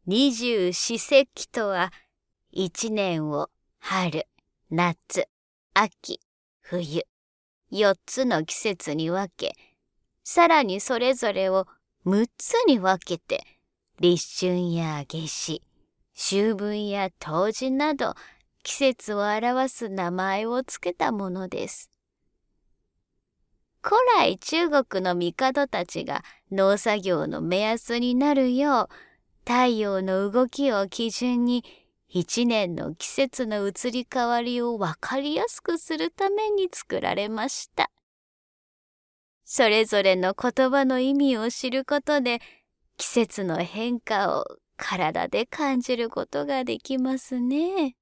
二十四節気とは、一年を春、夏、秋、冬、4つの季節に分け、さらにそれぞれを6つに分けて、立春や夏至、秋分や冬至など季節を表す名前をつけたものです。古来中国の帝たちが農作業の目安になるよう、太陽の動きを基準に一年の季節の移り変わりを分かりやすくするために作られました。それぞれの言葉の意味を知ることで、季節の変化を体で感じることができますね。